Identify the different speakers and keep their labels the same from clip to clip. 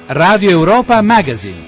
Speaker 1: Radio Europa Magazine.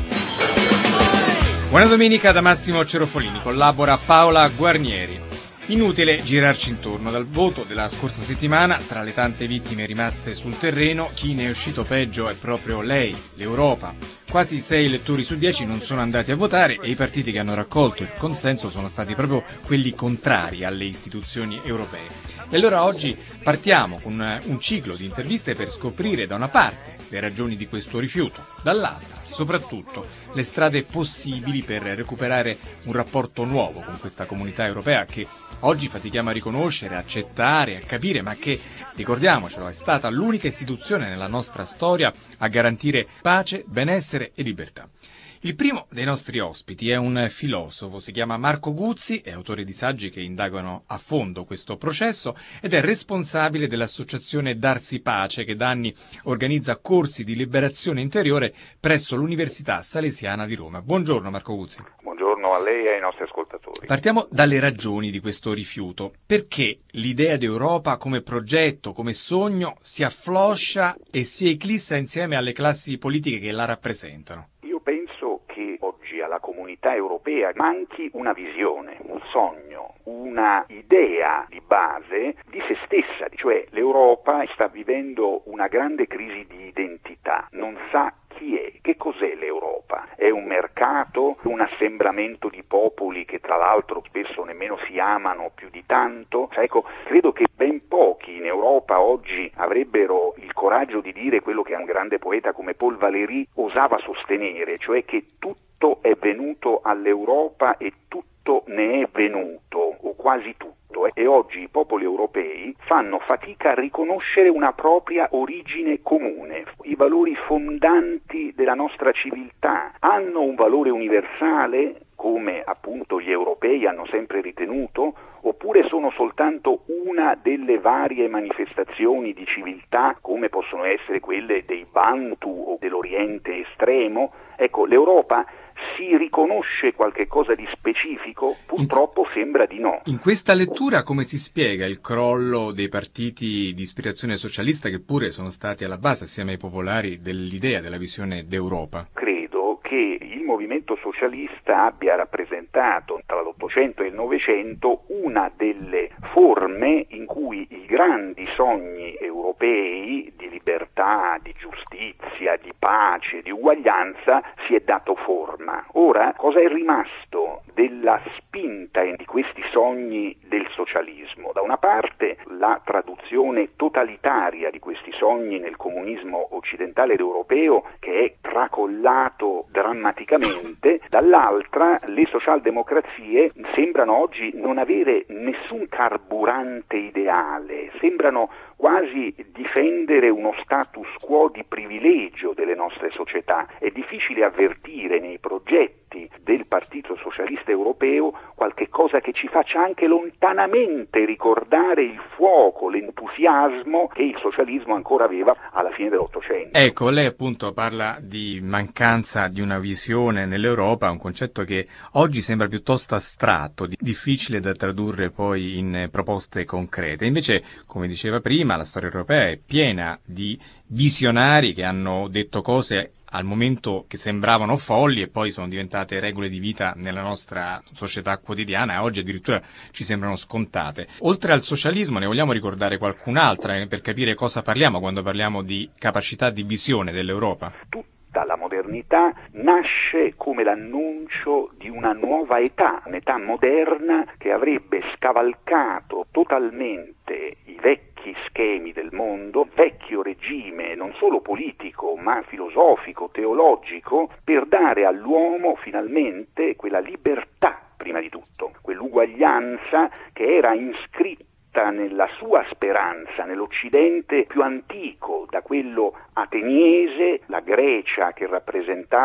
Speaker 2: Buona domenica da Massimo Cerofolini, collabora Paola Guarnieri. Inutile girarci intorno. Dal voto della scorsa settimana, tra le tante vittime rimaste sul terreno, chi ne è uscito peggio è proprio lei, l'Europa. Quasi 6 elettori su 10 non sono andati a votare e i partiti che hanno raccolto il consenso sono stati proprio quelli contrari alle istituzioni europee. E allora oggi partiamo con un ciclo di interviste per scoprire da una parte le ragioni di questo rifiuto, dall'altra soprattutto le strade possibili per recuperare un rapporto nuovo con questa comunità europea che oggi fatichiamo a riconoscere, a accettare, a capire, ma che, ricordiamocelo, è stata l'unica istituzione nella nostra storia a garantire pace, benessere e libertà. Il primo dei nostri ospiti è un filosofo, si chiama Marco Guzzi, è autore di saggi che indagano a fondo questo processo ed è responsabile dell'associazione Darsi Pace che da anni organizza corsi di liberazione interiore presso l'Università Salesiana di Roma. Buongiorno Marco Guzzi.
Speaker 3: Buongiorno a lei e ai nostri ascoltatori.
Speaker 2: Partiamo dalle ragioni di questo rifiuto. Perché l'idea d'Europa come progetto, come sogno, si affloscia e si eclissa insieme alle classi politiche che la rappresentano?
Speaker 3: Io penso che oggi alla comunità europea manchi una visione, un sogno, una idea di base di se stessa, cioè l'Europa sta vivendo una grande crisi di identità, non sa chi è, che cos'è l'Europa? È un mercato, un assembramento di popoli che tra l'altro spesso nemmeno si amano più di tanto? Ecco, credo che ben pochi in Europa oggi avrebbero il coraggio di dire quello che un grande poeta come Paul Valéry osava sostenere, cioè che tutto è venuto all'Europa e tutto ne è venuto, o quasi tutto. E oggi i popoli europei fanno fatica a riconoscere una propria origine comune. I valori fondanti della nostra civiltà hanno un valore universale, come appunto gli europei hanno sempre ritenuto, oppure sono soltanto una delle varie manifestazioni di civiltà, come possono essere quelle dei Bantu o dell'Oriente estremo? Ecco, l'Europa si riconosce qualche cosa di specifico? Purtroppo sembra di no.
Speaker 2: In questa lettura come si spiega il crollo dei partiti di ispirazione socialista che pure sono stati alla base, assieme ai popolari, dell'idea, della visione d'Europa?
Speaker 3: Credo che il movimento socialista abbia rappresentato tra l'Ottocento e il Novecento una delle forme in cui i grandi sogni europei di libertà, di giustizia, di pace, di uguaglianza si è dato forma. Ora, cosa è rimasto della spinta di questi sogni del socialismo? Da una parte la traduzione totalitaria di questi sogni nel comunismo occidentale ed europeo che è tracollato drammaticamente, dall'altra le socialdemocrazie sembrano oggi non avere nessun carburante ideale, sembrano quasi difendere uno status quo di privilegio delle nostre società. È difficile avvertire nei progetti del Partito Socialista Europeo qualche cosa che ci faccia anche lontanamente ricordare il fuoco, l'entusiasmo che il socialismo ancora aveva alla fine dell'Ottocento.
Speaker 2: Ecco, lei appunto parla di mancanza di una visione nell'Europa, un concetto che oggi sembra piuttosto astratto, difficile da tradurre poi in proposte concrete. Invece, come diceva prima, la storia europea è piena di visionari che hanno detto cose al momento che sembravano folli e poi sono diventate regole di vita nella nostra società quotidiana e oggi addirittura ci sembrano scontate. Oltre al socialismo ne vogliamo ricordare qualcun'altra per capire cosa parliamo quando parliamo di capacità di visione dell'Europa?
Speaker 3: La modernità nasce come l'annuncio di una nuova età, un'età moderna che avrebbe scavalcato totalmente i vecchi schemi del mondo, vecchio regime non solo politico ma filosofico, teologico, per dare all'uomo finalmente quella libertà, prima di tutto, quell'uguaglianza che era iscritta nella sua speranza, nell'Occidente più antico, da quello ateniese, la Grecia che rappresentava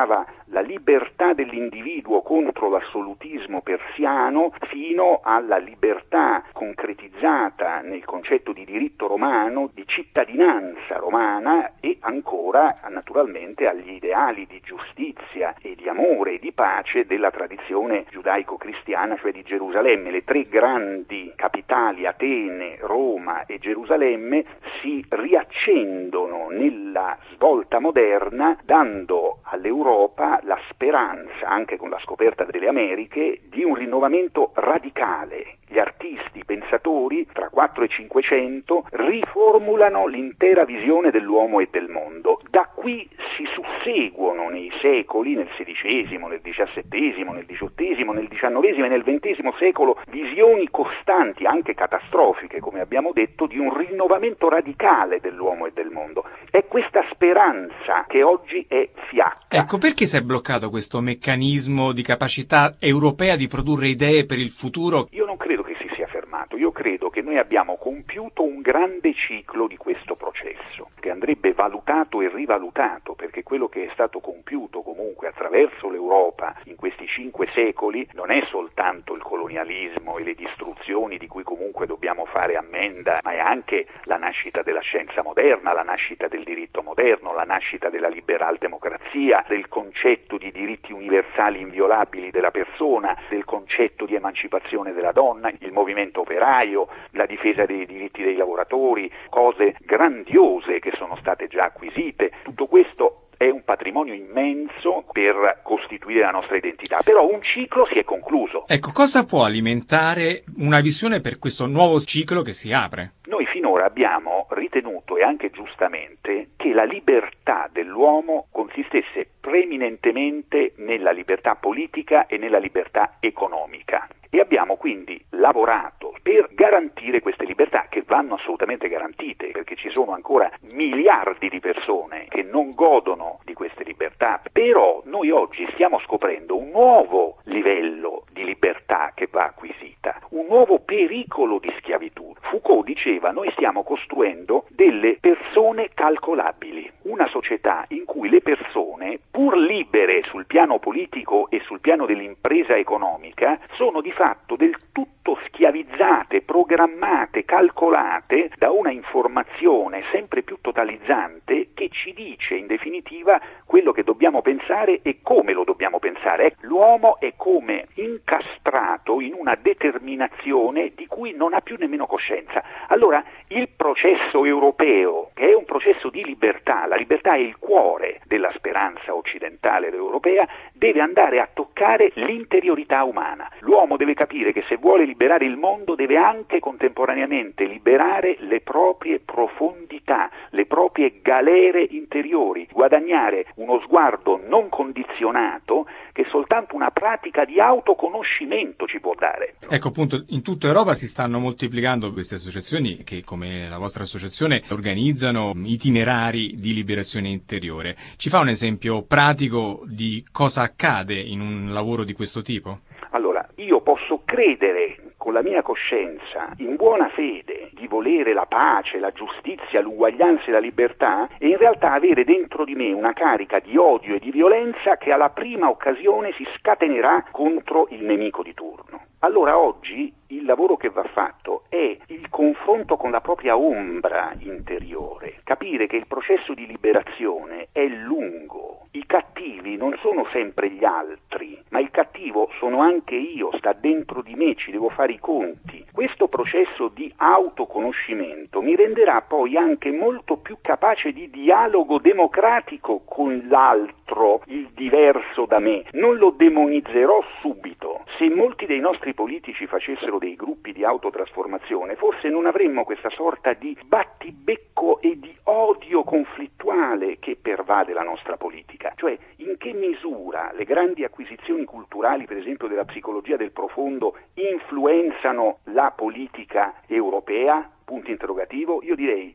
Speaker 3: la libertà dell'individuo contro l'assolutismo persiano fino alla libertà concretizzata nel concetto di diritto romano, di cittadinanza romana e ancora naturalmente agli ideali di giustizia e di amore e di pace della tradizione giudaico-cristiana, cioè di Gerusalemme. Le tre grandi capitali, Atene, Roma e Gerusalemme, si riaccendono nella svolta moderna, dando all'Europa la speranza, anche con la scoperta delle Americhe, di un rinnovamento radicale. Gli artisti, i pensatori, tra 4 e 500, riformulano l'intera visione dell'uomo e del mondo. Da qui si susseguono nei secoli, nel XVI, nel XVII, nel XVIII, nel XIX e nel XX secolo, visioni costanti, anche catastrofiche, come abbiamo detto, di un rinnovamento radicale dell'uomo e del mondo. È questa speranza che oggi è fiacca.
Speaker 2: Ecco, perché si è bloccato questo meccanismo di capacità europea di produrre idee per il futuro?
Speaker 3: Io non credo che si sia fermato, io credo che noi abbiamo compiuto un grande ciclo di questo processo, che andrebbe valutato e rivalutato, perché quello che è stato compiuto comunque attraverso l'Europa in questi 5 secoli non è soltanto il colonialismo e le distruzioni di cui comunque dobbiamo fare ammenda, ma è anche la nascita della scienza moderna, la nascita del diritto moderno, la nascita della liberal democrazia, del concetto di diritti universali inviolabili della persona, del concetto di emancipazione della donna, il movimento operaio, la difesa dei diritti dei lavoratori, cose grandiose che sono state già acquisite. Tutto questo è un patrimonio immenso per costituire la nostra identità, però un ciclo si è concluso.
Speaker 2: Ecco, cosa può alimentare una visione per questo nuovo ciclo che si apre?
Speaker 3: Noi finora abbiamo ritenuto, e anche giustamente, che la libertà dell'uomo consistesse preminentemente nella libertà politica e nella libertà economica. E abbiamo quindi lavorato per garantire queste libertà, che vanno assolutamente garantite, perché ci sono ancora miliardi di persone che non godono di queste libertà. Però noi oggi stiamo scoprendo un nuovo livello di libertà che va acquisita, un nuovo pericolo di schiavitù. Foucault diceva: noi stiamo costruendo delle persone calcolabili, una società in cui le persone, pur libere sul piano politico e sul piano dell'impresa economica, sono di fatto del tutto schiavizzate, programmate, calcolate da una informazione sempre più totalizzante che ci dice in definitiva quello che dobbiamo pensare e come lo dobbiamo pensare. L'uomo è come incastrato in una determinazione di cui non ha più nemmeno coscienza. Allora il processo europeo, che è un processo di libertà, la libertà è il cuore della speranza occidentale ed europea, deve andare a toccare l'interiorità umana. L'uomo deve capire che se vuole liberare il mondo deve anche contemporaneamente liberare le proprie profondità, le proprie galere interiori, guadagnare uno sguardo non condizionato che soltanto una pratica di autoconoscimento ci può dare.
Speaker 2: Ecco, appunto, in tutta Europa si stanno moltiplicando queste associazioni che, come la vostra associazione, organizzano itinerari di liberazione interiore. Ci fa un esempio pratico di cosa accade in un lavoro di questo tipo?
Speaker 3: Allora, io posso credere con la mia coscienza, in buona fede, di volere la pace, la giustizia, l'uguaglianza e la libertà, e in realtà avere dentro di me una carica di odio e di violenza che alla prima occasione si scatenerà contro il nemico di turno. Allora oggi il lavoro che va fatto è il confronto con la propria ombra interiore, capire che il processo di liberazione è lungo. I cattivi non sono sempre gli altri, ma il cattivo sono anche io, sta dentro di me, ci devo fare i conti. Questo processo di autoconoscimento mi renderà poi anche molto più capace di dialogo democratico con l'altro, il diverso da me. Non lo demonizzerò subito. Se molti dei nostri politici facessero dei gruppi di autotrasformazione, forse non avremmo questa sorta di battibecco e di odio conflittuale che pervade la nostra politica. Cioè, in che misura le grandi acquisizioni culturali, per esempio della psicologia del profondo, influenzano la politica europea? Punto interrogativo, io direi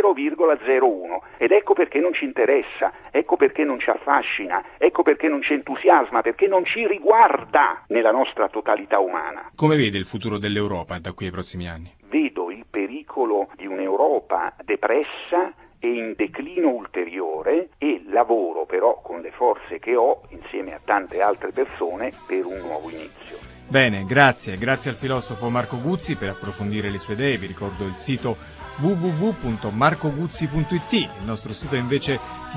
Speaker 3: 0,01, ed ecco perché non ci interessa, ecco perché non ci affascina, ecco perché non ci entusiasma, perché non ci riguarda nella nostra totalità umana.
Speaker 2: Come vede il futuro dell'Europa da qui ai prossimi anni?
Speaker 3: Vedo il pericolo di un'Europa depressa e in declino ulteriore, e lavoro però con le forze che ho, insieme a tante altre persone, per un nuovo inizio.
Speaker 2: Bene, grazie al filosofo Marco Guzzi. Per approfondire le sue idee vi ricordo il sito www.marcoguzzi.it, il nostro sito è invece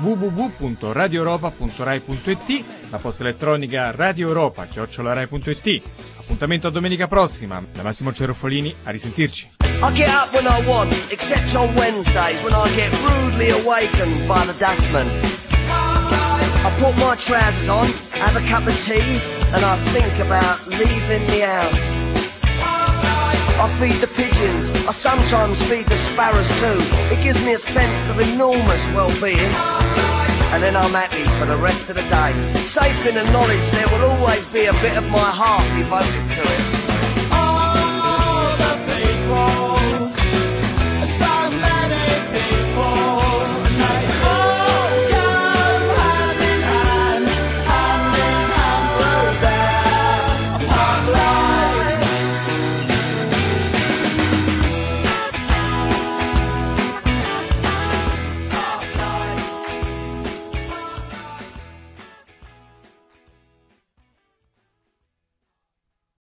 Speaker 2: www.radioeuropa.rai.it, la posta elettronica radioeuropa@rai.it. Appuntamento a domenica prossima. Da Massimo Cerofolini, a risentirci.
Speaker 4: I get up when I want, except on Wednesdays when I get rudely awakened by the dustman. I put my trousers on, have a cup of tea, and I think about leaving the house. I feed the pigeons, I sometimes feed the sparrows too. It gives me a sense of enormous well-being. And then I'm happy for the rest of the day, safe in the knowledge there will always be a bit of my heart devoted to it.